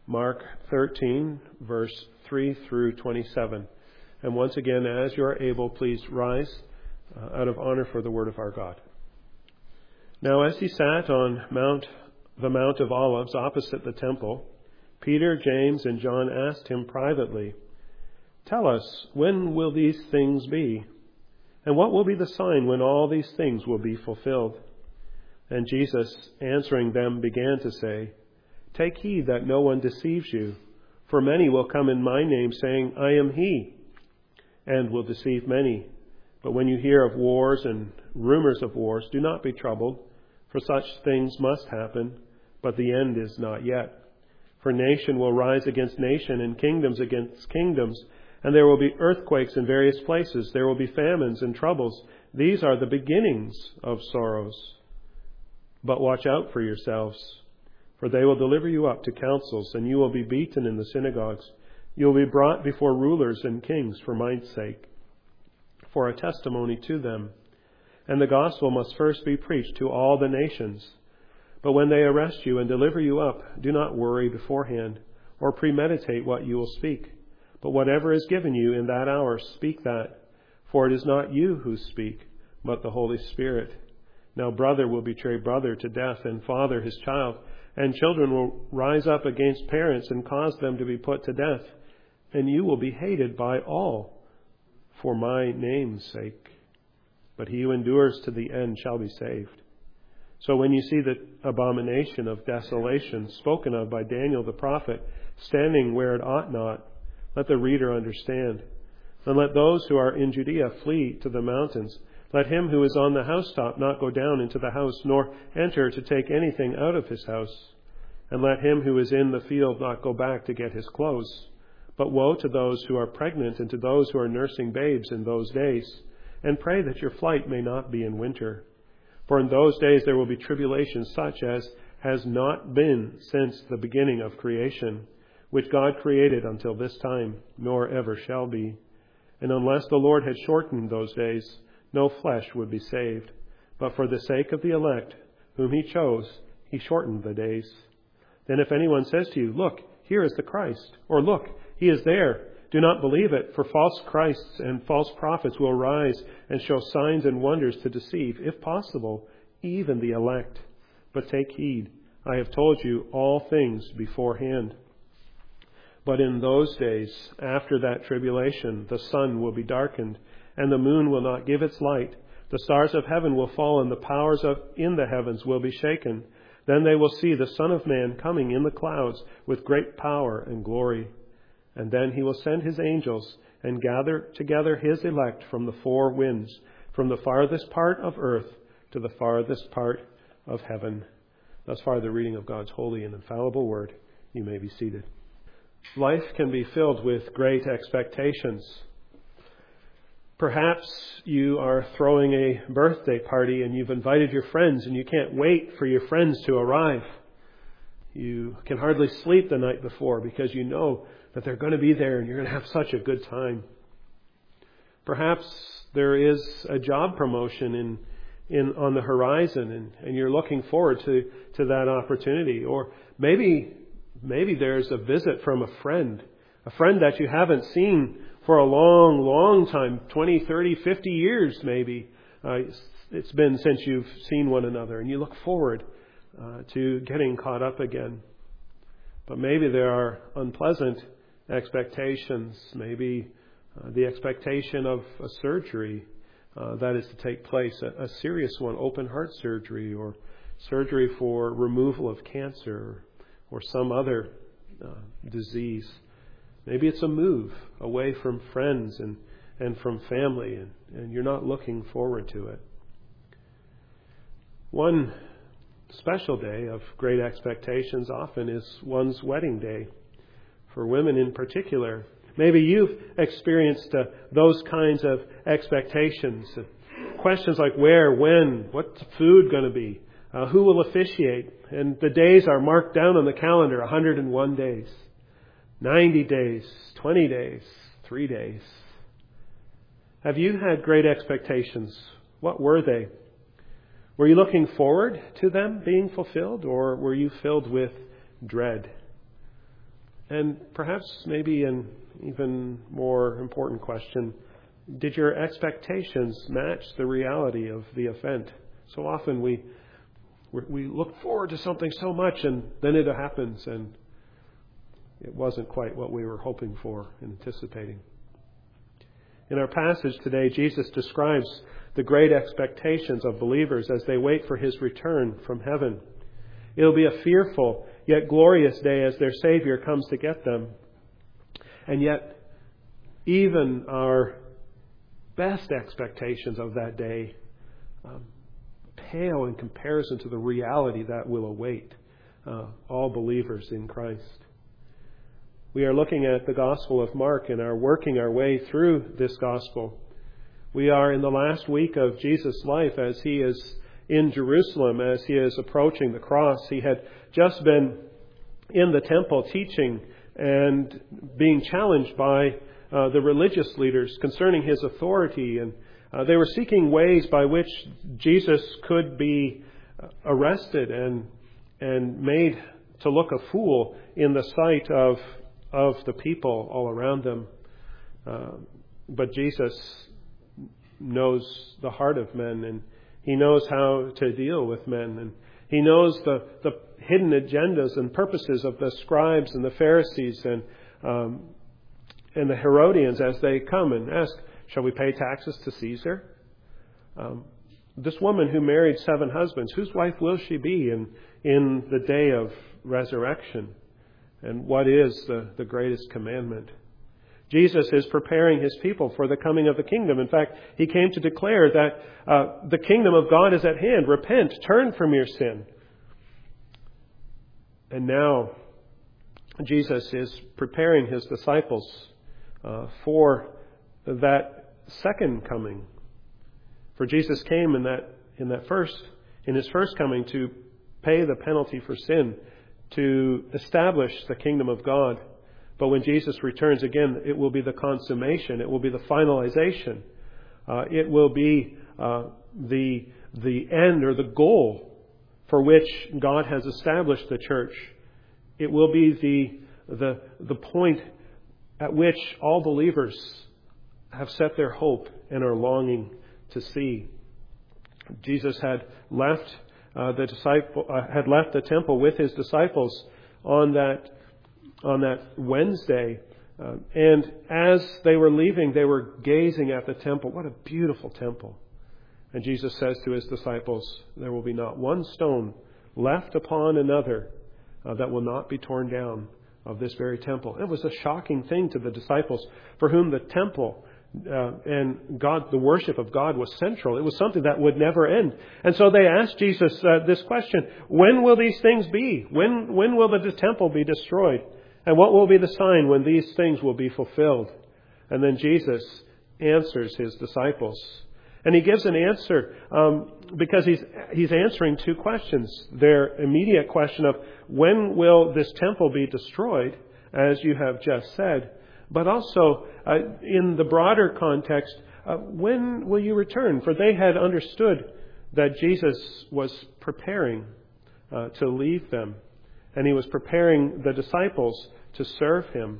Mark 13, verse 3 through 27. And once again, as you are able, please rise out of honor for the word of our God. Now, as he sat on the Mount of Olives opposite the temple, Peter, James, and John asked him privately, "Tell us, when will these things be? And what will be the sign when all these things will be fulfilled?" And Jesus, answering them, began to say, "Take heed that no one deceives you, for many will come in my name, saying, 'I am he,' and will deceive many. But when you hear of wars and rumors of wars, do not be troubled, for such things must happen, but the end is not yet. For nation will rise against nation, and kingdoms against kingdoms, and there will be earthquakes in various places. There will be famines and troubles. These are the beginnings of sorrows. But watch out for yourselves, for they will deliver you up to councils, and you will be beaten in the synagogues. You will be brought before rulers and kings for my sake, for a testimony to them. And the gospel must first be preached to all the nations. But when they arrest you and deliver you up, do not worry beforehand, or premeditate what you will speak. But whatever is given you in that hour, speak that. For it is not you who speak, but the Holy Spirit. Now brother will betray brother to death, and father his child, and children will rise up against parents and cause them to be put to death. And you will be hated by all for my name's sake. But he who endures to the end shall be saved. So when you see the abomination of desolation spoken of by Daniel the prophet standing where it ought not, let the reader understand. And let those who are in Judea flee to the mountains. Let him who is on the housetop not go down into the house, nor enter to take anything out of his house. And let him who is in the field not go back to get his clothes. But woe to those who are pregnant and to those who are nursing babes in those days. And pray that your flight may not be in winter. For in those days there will be tribulation such as has not been since the beginning of creation, which God created until this time, nor ever shall be. And unless the Lord had shortened those days, no flesh would be saved. But for the sake of the elect, whom he chose, he shortened the days. Then if anyone says to you, 'Look, here is the Christ,' or 'Look, he is there,' do not believe it, for false Christs and false prophets will rise and show signs and wonders to deceive, if possible, even the elect. But take heed, I have told you all things beforehand. But in those days, after that tribulation, the sun will be darkened, and the moon will not give its light. The stars of heaven will fall, and the powers in the heavens will be shaken. Then they will see the Son of Man coming in the clouds with great power and glory. And then he will send his angels and gather together his elect from the four winds, from the farthest part of earth to the farthest part of heaven." Thus far the reading of God's holy and infallible word. You may be seated. Life can be filled with great expectations. Perhaps you are throwing a birthday party and you've invited your friends and you can't wait for your friends to arrive. You can hardly sleep the night before because you know that they're going to be there and you're going to have such a good time. Perhaps there is a job promotion on the horizon and you're looking forward to that opportunity. Or maybe there's a visit from a friend that you haven't seen for a long, long time, 20, 30, 50 years maybe. It's been since you've seen one another, and you look forward to getting caught up again. But maybe there are unpleasant expectations, maybe the expectation of a surgery that is to take place, a serious one, open heart surgery, or surgery for removal of cancer or some other disease. Maybe it's a move away from friends and from family, and you're not looking forward to it. One special day of great expectations often is one's wedding day. For women in particular, maybe you've experienced those kinds of expectations. Questions like where, when, what's the food going to be, who will officiate. And the days are marked down on the calendar, 101 days, 90 days, 20 days, 3 days. Have you had great expectations? What were they? Were you looking forward to them being fulfilled, or were you filled with dread? And perhaps maybe an even more important question, did your expectations match the reality of the event? So often we look forward to something so much and then it happens and it wasn't quite what we were hoping for and anticipating. In our passage today, Jesus describes the great expectations of believers as they wait for His return from heaven. It'll be a fearful yet glorious day as their Savior comes to get them. And yet, even our best expectations of that day pale in comparison to the reality that will await all believers in Christ. We are looking at the Gospel of Mark and are working our way through this Gospel. We are in the last week of Jesus' life as He is in Jerusalem, as He is approaching the cross. He had just been in the temple teaching and being challenged by the religious leaders concerning His authority. And they were seeking ways by which Jesus could be arrested and made to look a fool in the sight of the people all around them. But Jesus knows the heart of men, and He knows how to deal with men, and He knows the hidden agendas and purposes of the scribes and the Pharisees and the Herodians as they come and ask, shall we pay taxes to Caesar? This woman who married 7 husbands, whose wife will she be in the day of resurrection? And what is the greatest commandment? Jesus is preparing His people for the coming of the kingdom. In fact, He came to declare that the kingdom of God is at hand. Repent, turn from your sin. And now Jesus is preparing His disciples for that second coming. For Jesus came in His first coming to pay the penalty for sin, to establish the kingdom of God. But when Jesus returns again, it will be the consummation. It will be the finalization. It will be the end or the goal for which God has established the church. It will be the point at which all believers have set their hope and are longing to see. Jesus had left the temple with His disciples on that Wednesday, and as they were leaving, they were gazing at the temple. What a beautiful temple! And Jesus says to His disciples, "There will be not one stone left upon another that will not be torn down of this very temple." It was a shocking thing to the disciples, for whom the temple and God, the worship of God, was central. It was something that would never end. And so they asked Jesus this question: when will these things be? When will the temple be destroyed? And what will be the sign when these things will be fulfilled? And then Jesus answers His disciples. And He gives an answer because He's answering 2 questions. Their immediate question of when will this temple be destroyed, as you have just said, but also in the broader context, when will you return? For they had understood that Jesus was preparing to leave them, and He was preparing the disciples to serve Him.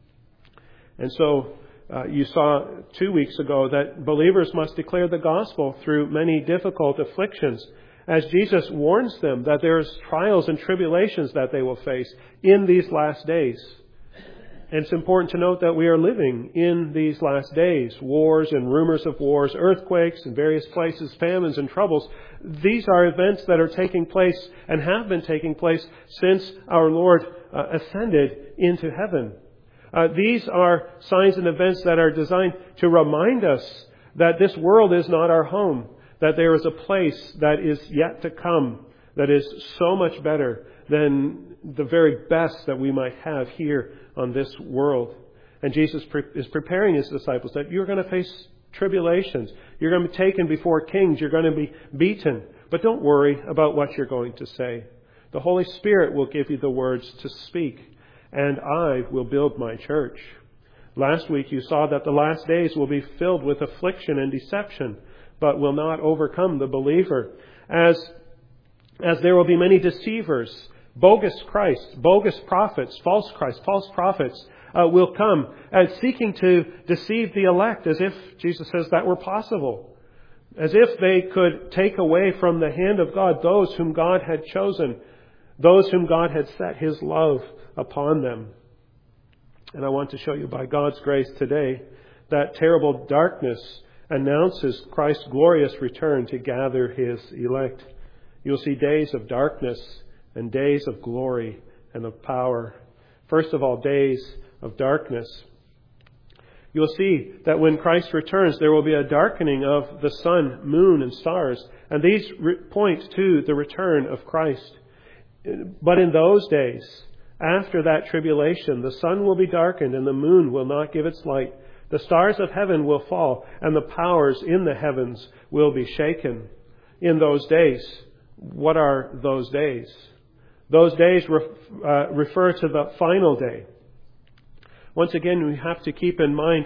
And so you saw 2 weeks ago that believers must declare the gospel through many difficult afflictions, as Jesus warns them that there's trials and tribulations that they will face in these last days. And it's important to note that we are living in these last days. Wars and rumors of wars, earthquakes in various places, famines and troubles. These are events that are taking place and have been taking place since our Lord ascended into heaven. These are signs and events that are designed to remind us that this world is not our home, that there is a place that is yet to come that is so much better than the very best that we might have here on this world. And Jesus is preparing His disciples that you're going to face tribulations. You're going to be taken before kings. You're going to be beaten. But don't worry about what you're going to say. The Holy Spirit will give you the words to speak, and I will build my church. Last week you saw that the last days will be filled with affliction and deception, but will not overcome the believer. As there will be many deceivers, bogus Christ, bogus prophets, false Christ, false prophets will come seeking to deceive the elect, as if, Jesus says, that were possible. As if they could take away from the hand of God those whom God had chosen, those whom God had set His love upon them. And I want to show you by God's grace today that terrible darkness announces Christ's glorious return to gather His elect. You'll see days of darkness and days of glory and of power. First of all, days of darkness. You'll see that when Christ returns, there will be a darkening of the sun, moon, and stars. And these point to the return of Christ. But in those days, after that tribulation, the sun will be darkened and the moon will not give its light. The stars of heaven will fall and the powers in the heavens will be shaken. In those days, what are those days? Those days refer to the final day. Once again, we have to keep in mind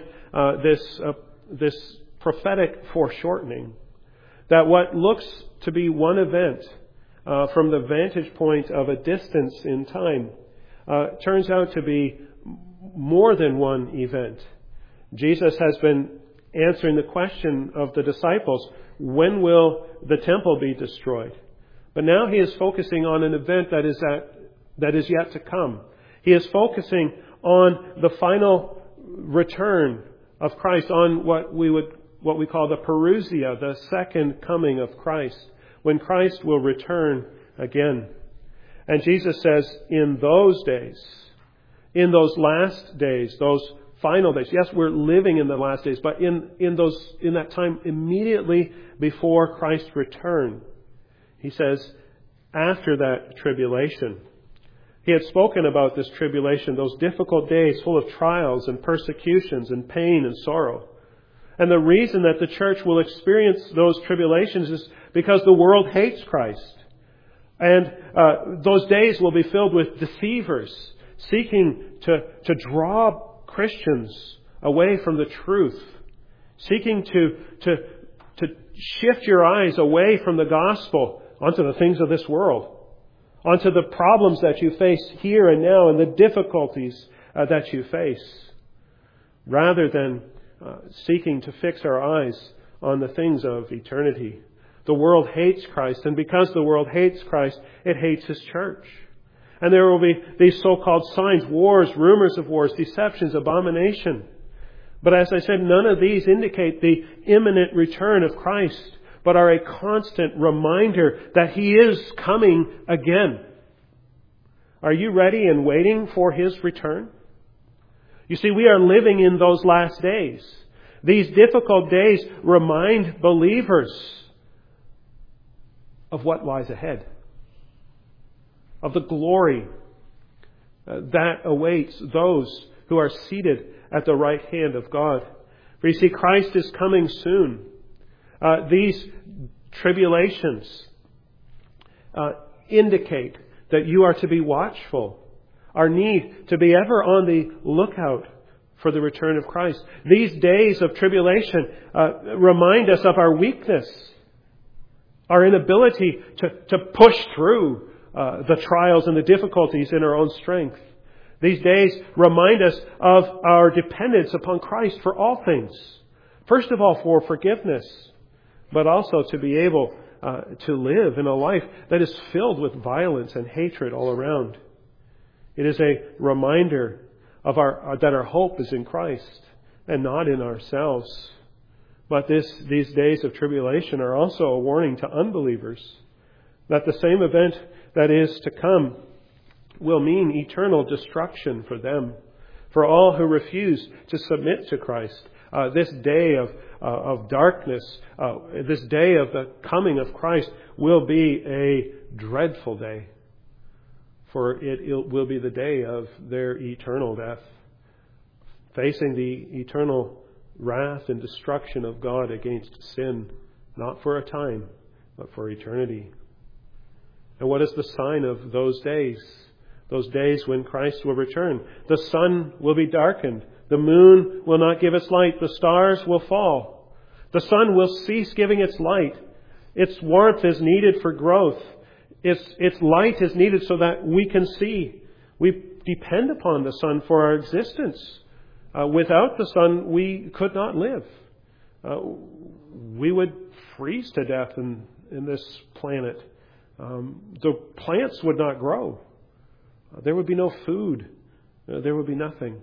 this prophetic foreshortening, that what looks to be one event from the vantage point of a distance in time turns out to be more than one event. Jesus has been answering the question of the disciples, when will the temple be destroyed? But now He is focusing on an event that is yet to come. He is focusing on the final return of Christ, on what we call the parousia, the second coming of Christ, when Christ will return again. And Jesus says, in those days, in those last days, those final days. Yes, we're living in the last days, but in that time immediately before Christ's return, He says, after that tribulation. He had spoken about this tribulation, those difficult days full of trials and persecutions and pain and sorrow. And the reason that the church will experience those tribulations is because the world hates Christ. And those days will be filled with deceivers seeking to draw Christians away from the truth, seeking to shift your eyes away from the gospel onto the things of this world, onto the problems that you face here and now and the difficulties that you face, rather than seeking to fix our eyes on the things of eternity. The world hates Christ, and because the world hates Christ, it hates His church. And there will be these so-called signs, wars, rumors of wars, deceptions, abomination. But as I said, none of these indicate the imminent return of Christ, but are a constant reminder that He is coming again. Are you ready and waiting for His return? You see, we are living in those last days. These difficult days remind believers of what lies ahead, of the glory that awaits those who are seated at the right hand of God. For you see, Christ is coming soon. These tribulations indicate that you are to be watchful, our need to be ever on the lookout for the return of Christ. These days of tribulation remind us of our weakness, our inability to push through the trials and the difficulties in our own strength. These days remind us of our dependence upon Christ for all things. First of all, for forgiveness, but also to be able to live in a life that is filled with violence and hatred all around. It is a reminder of that our hope is in Christ and not in ourselves. But these days of tribulation are also a warning to unbelievers that the same event that is to come will mean eternal destruction for them, for all who refuse to submit to Christ. This day of darkness, this day of the coming of Christ will be a dreadful day, for it will be the day of their eternal death, facing the eternal wrath and destruction of God against sin, not for a time, but for eternity. And what is the sign of those days? Those days when Christ will return. The sun will be darkened. The moon will not give its light. The stars will fall. The sun will cease giving its light. Its warmth is needed for growth. Its light is needed so that we can see. We depend upon the sun for our existence. Without the sun, we could not live. We would freeze to death in this planet. The plants would not grow. There would be no food. There would be nothing.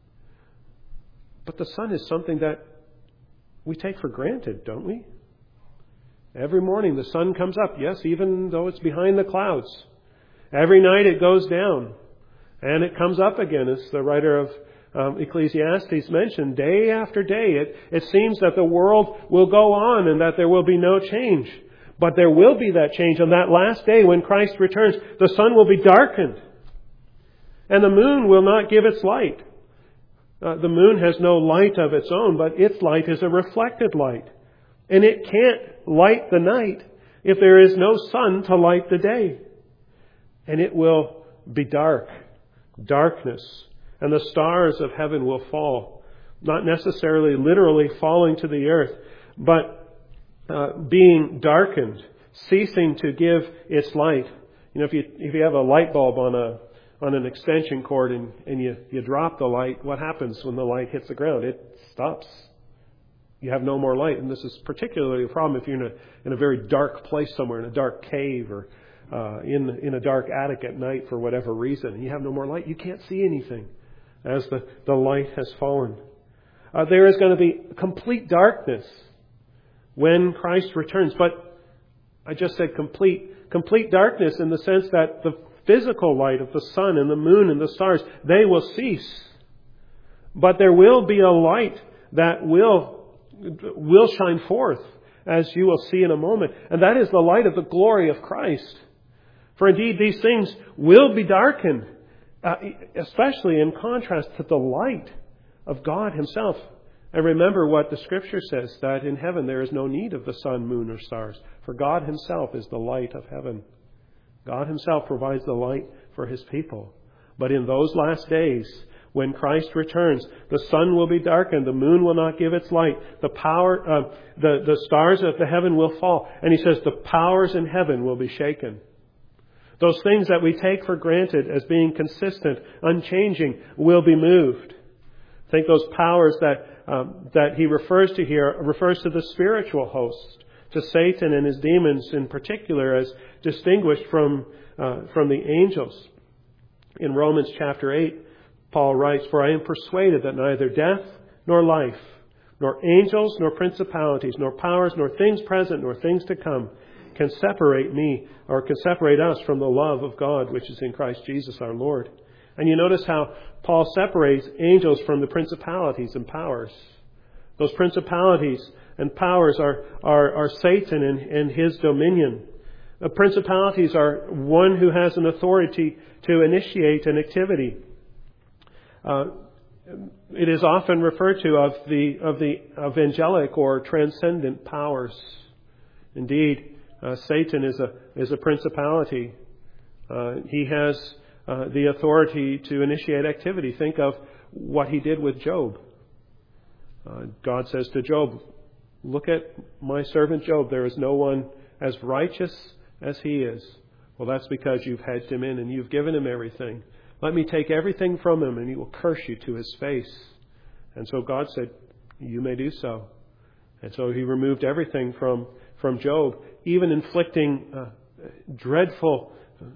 But the sun is something that we take for granted, don't we? Every morning the sun comes up, yes, even though it's behind the clouds. Every night it goes down, and it comes up again, as the writer of Ecclesiastes mentioned. Day after day, it seems that the world will go on and that there will be no change. But there will be that change on that last day when Christ returns. The sun will be darkened, and the moon will not give its light. The moon has no light of its own, but its light is a reflected light. And it can't light the night if there is no sun to light the day. And it will be dark, darkness. And the stars of heaven will fall. Not necessarily literally falling to the earth, but being darkened, ceasing to give its light. You know, if you have a light bulb on an extension cord and you drop the light, what happens when the light hits the ground? It stops. You have no more light. And this is particularly a problem if you're in a very dark place somewhere, in a dark cave or in a dark attic at night for whatever reason. And you have no more light. You can't see anything as the light has fallen. There is going to be complete darkness when Christ returns. But I just said complete darkness in the sense that the physical light of the sun and the moon and the stars, they will cease. But there will be a light that will shine forth, as you will see in a moment. And that is the light of the glory of Christ. For indeed, these things will be darkened, especially in contrast to the light of God Himself. And remember what the Scripture says, that in heaven there is no need of the sun, moon, or stars, for God Himself is the light of heaven. God Himself provides the light for His people. But in those last days, when Christ returns, the sun will be darkened, the moon will not give its light, the stars of the heaven will fall. And He says the powers in heaven will be shaken. Those things that we take for granted as being consistent, unchanging, will be moved. I think those powers that He refers to here refers to the spiritual host, to Satan and his demons in particular, as distinguished from the angels. In Romans chapter 8, Paul writes, "For I am persuaded that neither death nor life, nor angels nor principalities, nor powers, nor things present, nor things to come, can separate me, or can separate us from the love of God, which is in Christ Jesus our Lord." And you notice how Paul separates angels from the principalities and powers. Those principalities and powers are Satan and his dominion. The principalities are one who has an authority to initiate an activity. It is often referred to of the angelic or transcendent powers. Indeed, Satan is a principality. He has the authority to initiate activity. Think of what he did with Job. God says to Job, "Look at my servant Job. There is no one as righteous as he is." Well, that's because you've hedged him in and you've given him everything. Let me take everything from him and he will curse you to his face. And so God said, "You may do so." And so He removed everything from Job, even inflicting dreadful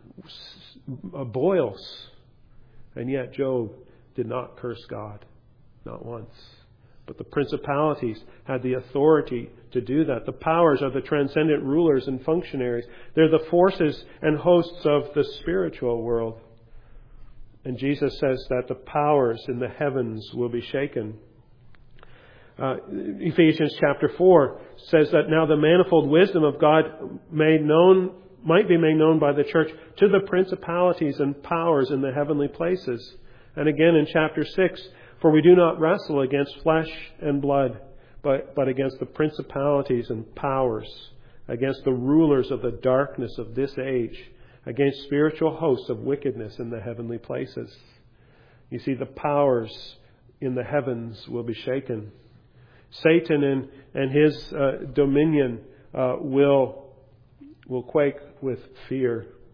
boils. And yet Job did not curse God, not once. But the principalities had the authority to do that. The powers are the transcendent rulers and functionaries. They're the forces and hosts of the spiritual world. And Jesus says that the powers in the heavens will be shaken. Ephesians chapter 4 says that now the manifold wisdom of God might be made known by the church to the principalities and powers in the heavenly places. And again in chapter 6, "For we do not wrestle against flesh and blood, but against the principalities and powers, against the rulers of the darkness of this age, against spiritual hosts of wickedness in the heavenly places." You see, the powers in the heavens will be shaken. Satan and his dominion will quake with fear.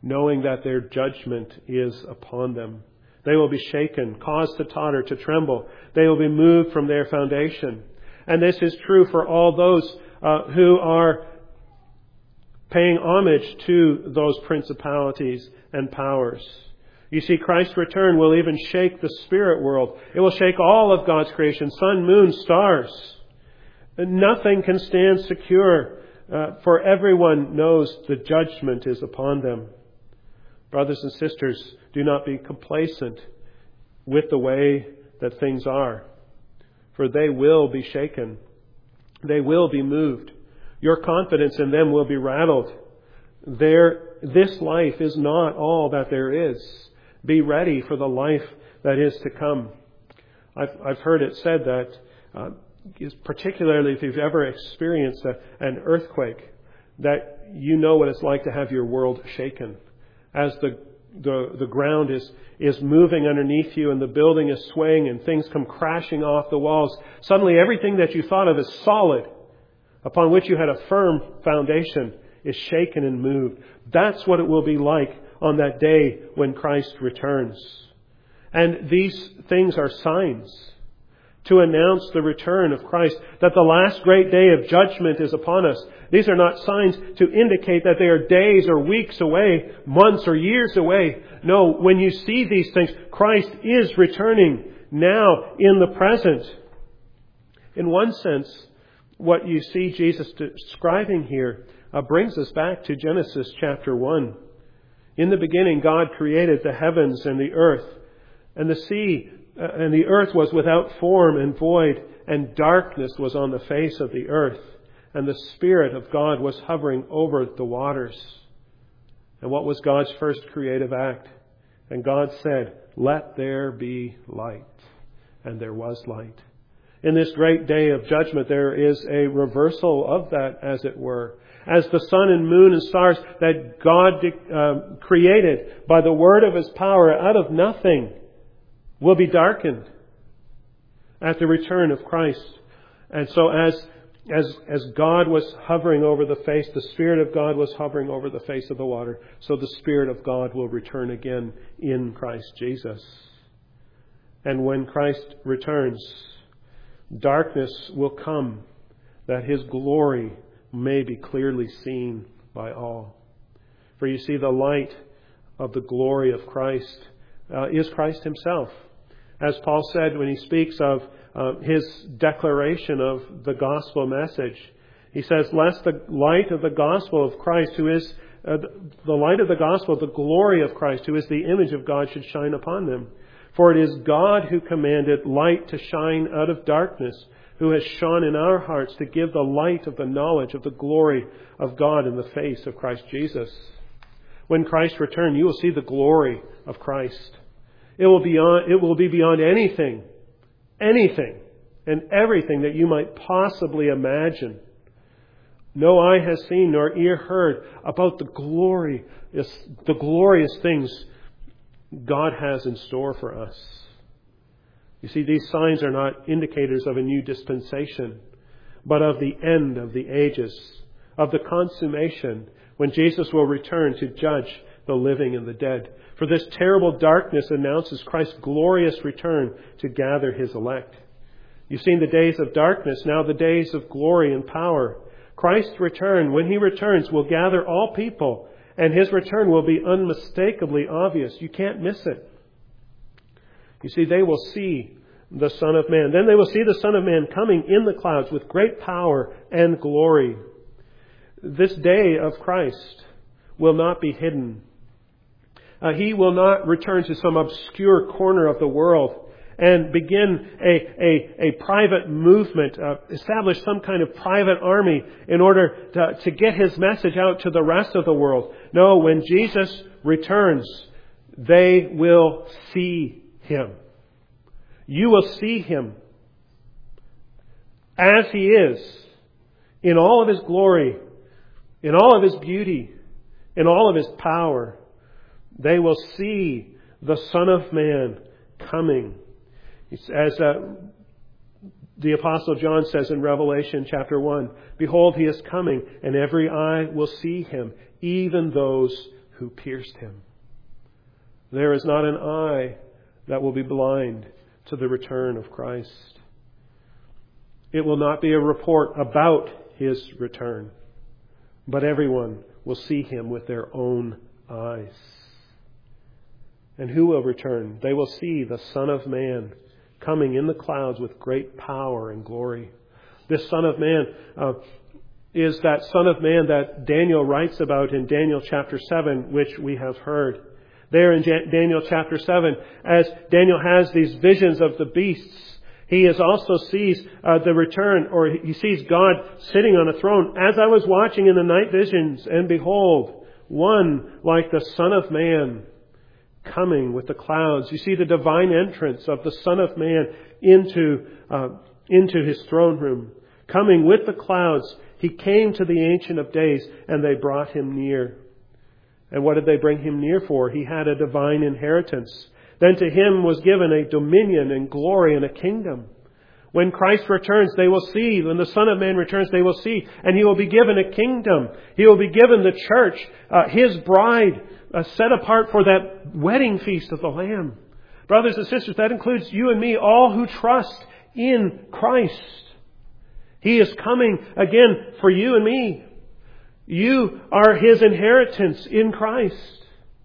knowing that their judgment is upon them. They will be shaken, caused to totter, to tremble. They will be moved from their foundation. And this is true for all those who are paying homage to those principalities and powers. You see, Christ's return will even shake the spirit world. It will shake all of God's creation, sun, moon, stars. And nothing can stand secure, for everyone knows the judgment is upon them. Brothers and sisters, do not be complacent with the way that things are, for they will be shaken. They will be moved. Your confidence in them will be rattled. This life is not all that there is. Be ready for the life that is to come. I've heard it said that, particularly if you've ever experienced an earthquake, that you know what it's like to have your world shaken. As the ground is moving underneath you and the building is swaying and things come crashing off the walls, suddenly everything that you thought of as solid, upon which you had a firm foundation, is shaken and moved. That's what it will be like on that day when Christ returns. And these things are signs to announce the return of Christ, that the last great day of judgment is upon us. These are not signs to indicate that they are days or weeks away, months or years away. No, when you see these things, Christ is returning now in the present. In one sense, what you see Jesus describing here brings us back to Genesis chapter 1. In the beginning, God created the heavens and the earth, and the sea and the earth was without form and void, and darkness was on the face of the earth, and the Spirit of God was hovering over the waters. And what was God's first creative act? And God said, "Let there be light." And there was light. In this great day of judgment, there is a reversal of that, as it were. As the sun and moon and stars that God created by the word of His power out of nothing will be darkened at the return of Christ. And so as God was hovering over the face, the Spirit of God was hovering over the face of the water, so the Spirit of God will return again in Christ Jesus. And when Christ returns, darkness will come, that His glory may be clearly seen by all. For you see, the light of the glory of Christ is Christ Himself. As Paul said when he speaks of his declaration of the gospel message, he says, "Lest the light of the gospel of Christ, who is the light of the gospel, the glory of Christ, who is the image of God, should shine upon them. For it is God who commanded light to shine out of darkness, who has shone in our hearts to give the light of the knowledge of the glory of God in the face of Christ Jesus." When Christ returns, you will see the glory of Christ. It will be beyond anything, and everything that you might possibly imagine. No eye has seen nor ear heard about the glorious things God has in store for us. You see, these signs are not indicators of a new dispensation, but of the end of the ages, of the consummation, when Jesus will return to judge the living and the dead. For this terrible darkness announces Christ's glorious return to gather His elect. You've seen the days of darkness, now the days of glory and power. Christ's return, when He returns, will gather all people, and His return will be unmistakably obvious. You can't miss it. You see, they will see the Son of Man. Then they will see the Son of Man coming in the clouds with great power and glory. This day of Christ will not be hidden. He will not return to some obscure corner of the world and begin a private movement, establish some kind of private army in order to get His message out to the rest of the world. No, when Jesus returns, they will see Him. You will see Him as He is, in all of His glory, in all of His beauty, in all of His power. They will see the Son of Man coming. As the Apostle John says in Revelation chapter 1, "Behold, He is coming, and every eye will see Him, even those who pierced him. There is not an eye that will be blind to the return of Christ. It will not be a report about his return, but everyone will see him with their own eyes. And who will return? They will see the Son of Man coming in the clouds with great power and glory. This Son of Man is that Son of Man that Daniel writes about in Daniel chapter 7, which we have heard. There in Daniel chapter 7, as Daniel has these visions of the beasts, he also sees the return, or he sees God sitting on a throne. As I was watching in the night visions, and behold, one like the Son of Man coming with the clouds. You see the divine entrance of the Son of Man into his throne room. Coming with the clouds, he came to the Ancient of Days, and they brought him near. And what did they bring him near for? He had a divine inheritance. Then to him was given a dominion and glory and a kingdom. When Christ returns, they will see. When the Son of Man returns, they will see. And he will be given a kingdom. He will be given the church, his bride, set apart for that wedding feast of the Lamb. Brothers and sisters, that includes you and me, all who trust in Christ. He is coming again for you and me. You are his inheritance in Christ.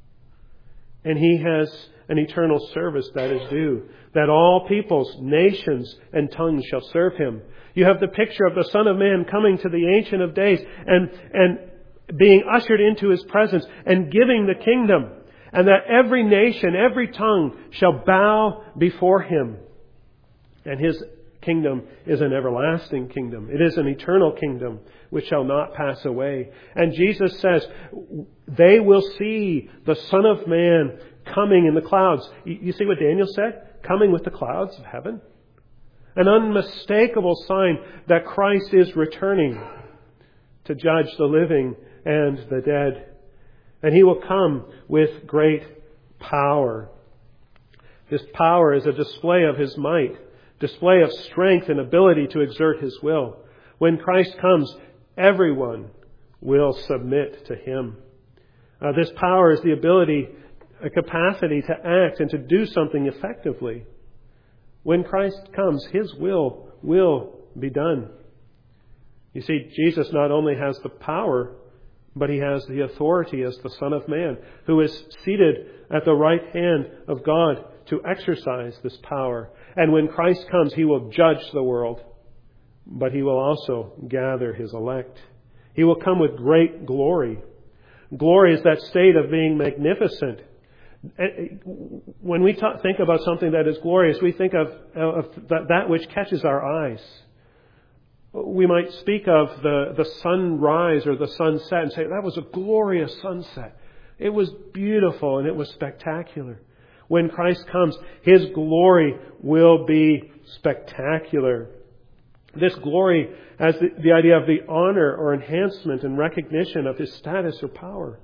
And he has an eternal service that is due, that all peoples, nations, and tongues shall serve him. You have the picture of the Son of Man coming to the Ancient of Days and being ushered into his presence and giving the kingdom, and that every nation, every tongue shall bow before him. And his kingdom is an everlasting kingdom. It is an eternal kingdom which shall not pass away. And Jesus says, they will see the Son of Man coming in the clouds. You see what Daniel said? Coming with the clouds of heaven. An unmistakable sign that Christ is returning to judge the living and the dead. And he will come with great power. This power is a display of his might, display of strength and ability to exert his will. When Christ comes, everyone will submit to him. This power is the ability, a capacity to act and to do something effectively. When Christ comes, his will be done. You see, Jesus not only has the power, but he has the authority as the Son of Man, who is seated at the right hand of God to exercise this power. And when Christ comes, he will judge the world, but he will also gather his elect. He will come with great glory. Glory is that state of being magnificent. When we think about something that is glorious, we think of that which catches our eyes. We might speak of the sunrise or the sunset and say, that was a glorious sunset. It was beautiful and it was spectacular. When Christ comes, his glory will be spectacular. This glory has the idea of the honor or enhancement and recognition of his status or power.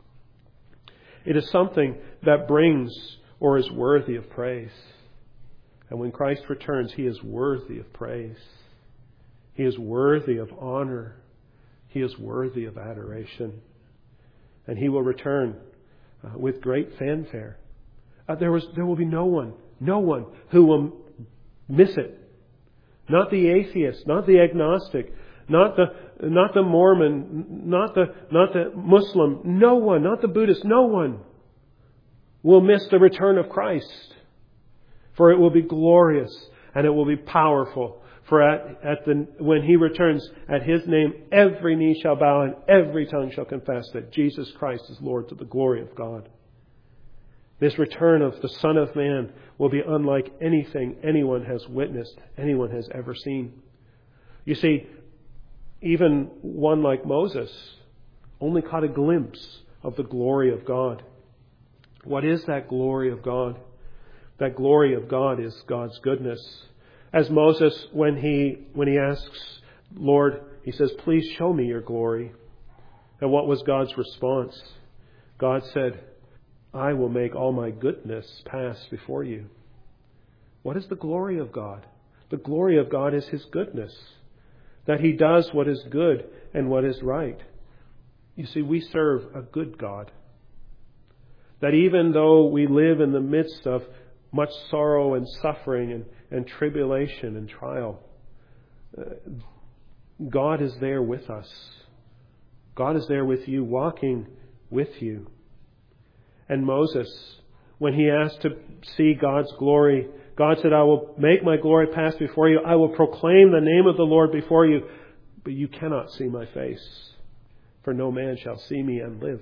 It is something that brings or is worthy of praise. And when Christ returns, he is worthy of praise. He is worthy of honor. He is worthy of adoration. And he will return with great fanfare. There will be no one who will miss it. Not the atheist, not the agnostic, not the Mormon, not the Muslim. No one, not the Buddhist. No one will miss the return of Christ. For it will be glorious and it will be powerful. For when he returns, at his name every knee shall bow and every tongue shall confess that Jesus Christ is Lord, to the glory of God. This return of the Son of Man will be unlike anything anyone has witnessed, anyone has ever seen. You see, even one like Moses only caught a glimpse of the glory of God. What is that glory of God? That glory of God is God's goodness. As Moses, when he asks, Lord, he says, please show me your glory. And what was God's response? God said, I will make all my goodness pass before you. What is the glory of God? The glory of God is his goodness. That he does what is good and what is right. You see, we serve a good God. That even though we live in the midst of much sorrow and suffering and tribulation and trial, God is there with us. God is there with you, walking with you. And Moses, when he asked to see God's glory, God said, I will make my glory pass before you. I will proclaim the name of the Lord before you. But you cannot see my face, for no man shall see me and live.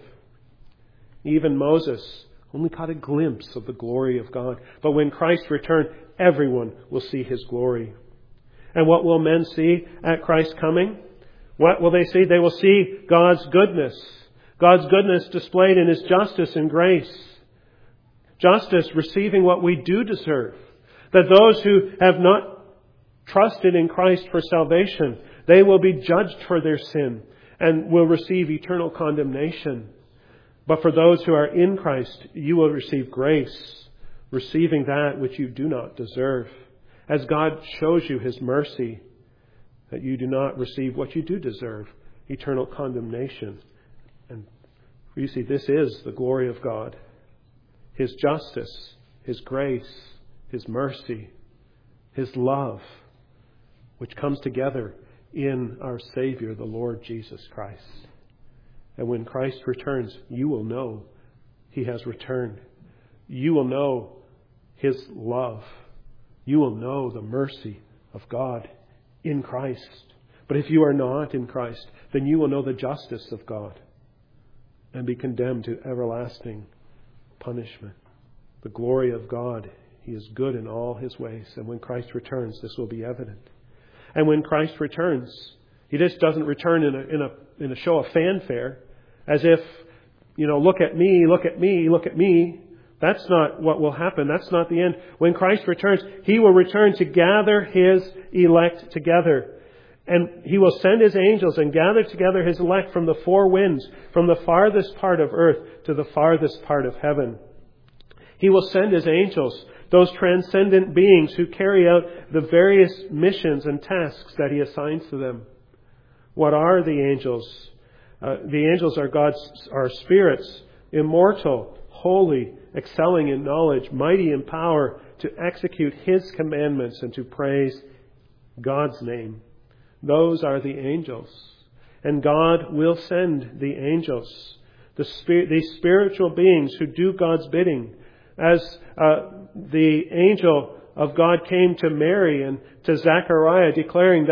Even Moses only caught a glimpse of the glory of God. But when Christ returned, everyone will see his glory. And what will men see at Christ's coming? What will they see? They will see God's goodness. God's goodness displayed in his justice and grace. Justice receiving what we do deserve. That those who have not trusted in Christ for salvation, they will be judged for their sin and will receive eternal condemnation. But for those who are in Christ, you will receive grace, receiving that which you do not deserve. As God shows you his mercy, that you do not receive what you do deserve, eternal condemnation. And you see, this is the glory of God. His justice, his grace, his mercy, his love, which comes together in our Savior, the Lord Jesus Christ. And when Christ returns, you will know he has returned. You will know his love. You will know the mercy of God in Christ. But if you are not in Christ, then you will know the justice of God and be condemned to everlasting punishment. The glory of God, he is good in all his ways. And when Christ returns, this will be evident. And when Christ returns, he just doesn't return in a show of fanfare, as if, look at me, look at me, look at me. That's not what will happen. That's not the end. When Christ returns, he will return to gather his elect together. And he will send his angels and gather together his elect from the four winds, from the farthest part of earth to the farthest part of heaven. He will send his angels, those transcendent beings who carry out the various missions and tasks that he assigns to them. What are the angels? The angels are spirits, immortal, holy, excelling in knowledge, mighty in power, to execute his commandments and to praise God's name. Those are the angels. And God will send the angels, these spiritual beings who do God's bidding. As the angel of God came to Mary and to Zechariah, declaring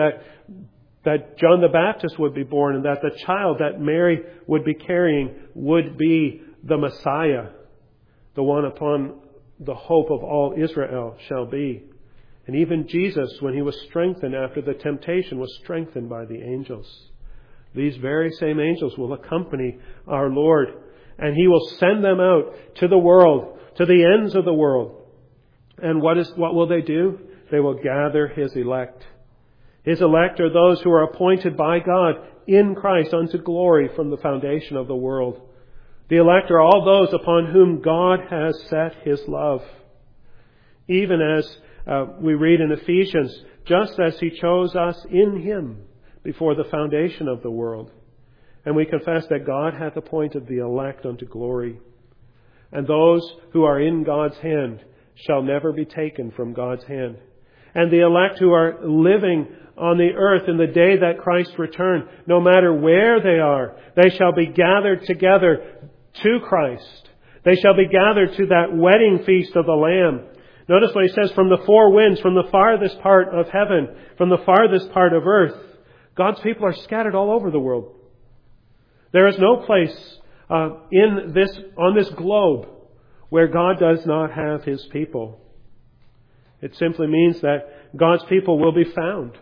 that John the Baptist would be born and that the child that Mary would be carrying would be the Messiah, the one upon the hope of all Israel shall be. And even Jesus, when he was strengthened after the temptation, was strengthened by the angels. These very same angels will accompany our Lord, and he will send them out to the world, to the ends of the world. And what will they do? They will gather his elect. His elect are those who are appointed by God in Christ unto glory from the foundation of the world. The elect are all those upon whom God has set his love. Even as we read in Ephesians, just as he chose us in him before the foundation of the world. And we confess that God hath appointed the elect unto glory. And those who are in God's hand shall never be taken from God's hand. And the elect who are living on the earth in the day that Christ return, no matter where they are, they shall be gathered together to Christ. They shall be gathered to that wedding feast of the Lamb. Notice what he says, from the four winds, from the farthest part of heaven, from the farthest part of earth. God's people are scattered all over the world. There is no place on this globe where God does not have his people. It simply means that God's people will be found,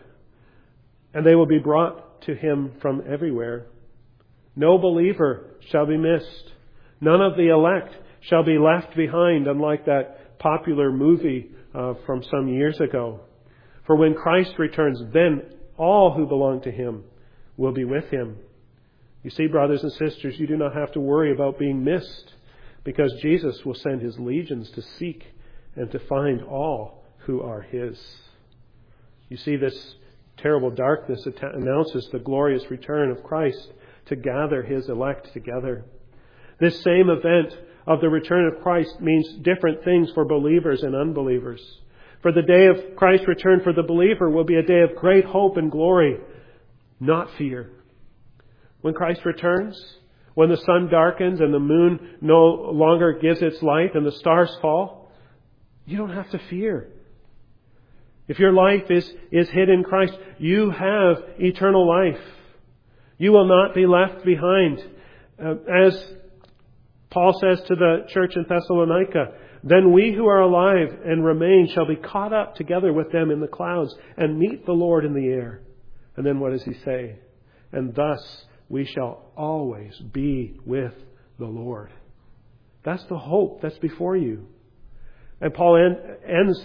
and they will be brought to him from everywhere. No believer shall be missed. None of the elect shall be left behind, unlike that popular movie from some years ago. For when Christ returns, then all who belong to him will be with him. You see, brothers and sisters, you do not have to worry about being missed, because Jesus will send his legions to seek and to find all who are his. You see, this terrible darkness announces the glorious return of Christ to gather his elect together. This same event of the return of Christ means different things for believers and unbelievers. For the day of Christ's return for the believer will be a day of great hope and glory, not fear. When Christ returns, when the sun darkens and the moon no longer gives its light and the stars fall, you don't have to fear. If your life is hid in Christ, you have eternal life. You will not be left behind. As Paul says to the church in Thessalonica, then we who are alive and remain shall be caught up together with them in the clouds and meet the Lord in the air. And then what does he say? And thus we shall always be with the Lord. That's the hope that's before you. And Paul ends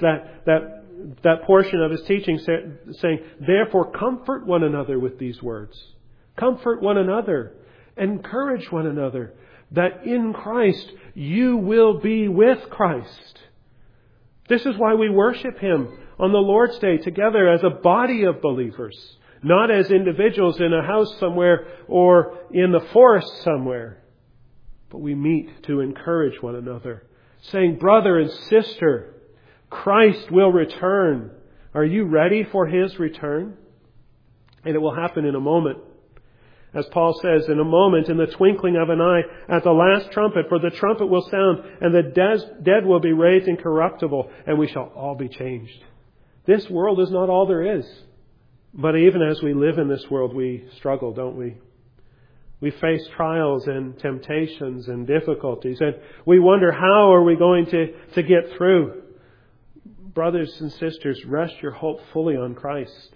that portion of his teaching saying, therefore comfort one another with these words. Comfort one another. Encourage one another. That in Christ you will be with Christ. This is why we worship Him on the Lord's Day together as a body of believers. Not as individuals in a house somewhere or in the forest somewhere. But we meet to encourage one another. Saying, brother and sister, Christ will return. Are you ready for His return? And it will happen in a moment. As Paul says, in a moment, in the twinkling of an eye, at the last trumpet, for the trumpet will sound, and the dead will be raised incorruptible, and we shall all be changed. This world is not all there is. But even as we live in this world, we struggle, don't we? We face trials and temptations and difficulties, and we wonder, how are we going to get through? Brothers and sisters, rest your hope fully on Christ.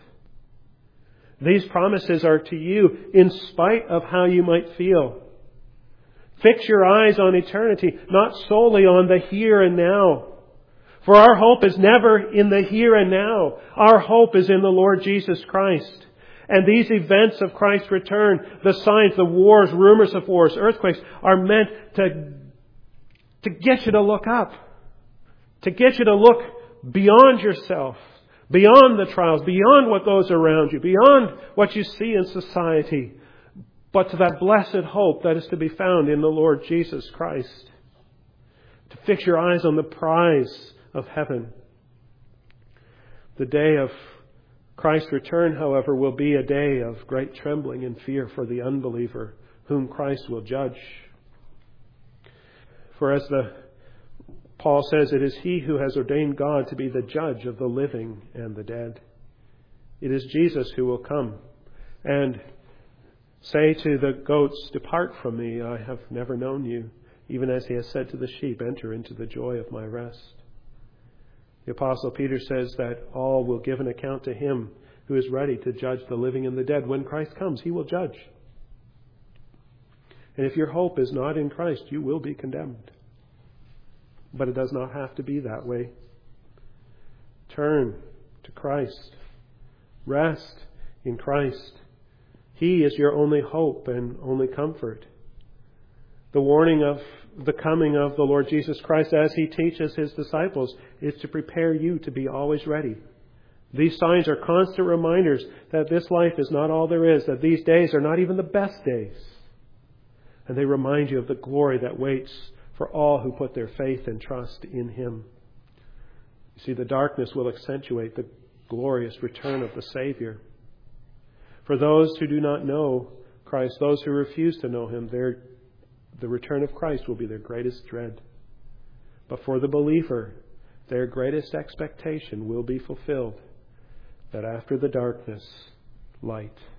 These promises are to you in spite of how you might feel. Fix your eyes on eternity, not solely on the here and now. For our hope is never in the here and now. Our hope is in the Lord Jesus Christ. And these events of Christ's return, the signs, the wars, rumors of wars, earthquakes, are meant to get you to look up. To get you to look beyond yourself. Beyond the trials, beyond what goes around you, beyond what you see in society, but to that blessed hope that is to be found in the Lord Jesus Christ. To fix your eyes on the prize of heaven. The day of Christ's return, however, will be a day of great trembling and fear for the unbeliever, whom Christ will judge. For as Paul says, it is He who has ordained God to be the judge of the living and the dead. It is Jesus who will come and say to the goats, depart from me, I have never known you. Even as He has said to the sheep, enter into the joy of my rest. The Apostle Peter says that all will give an account to Him who is ready to judge the living and the dead. When Christ comes, He will judge. And if your hope is not in Christ, you will be condemned. But it does not have to be that way. Turn to Christ. Rest in Christ. He is your only hope and only comfort. The warning of the coming of the Lord Jesus Christ, as He teaches His disciples, is to prepare you to be always ready. These signs are constant reminders that this life is not all there is, that these days are not even the best days. And they remind you of the glory that waits for all who put their faith and trust in Him. You see, the darkness will accentuate the glorious return of the Savior. For those who do not know Christ, those who refuse to know Him, the return of Christ will be their greatest dread. But for the believer, their greatest expectation will be fulfilled, that after the darkness, light.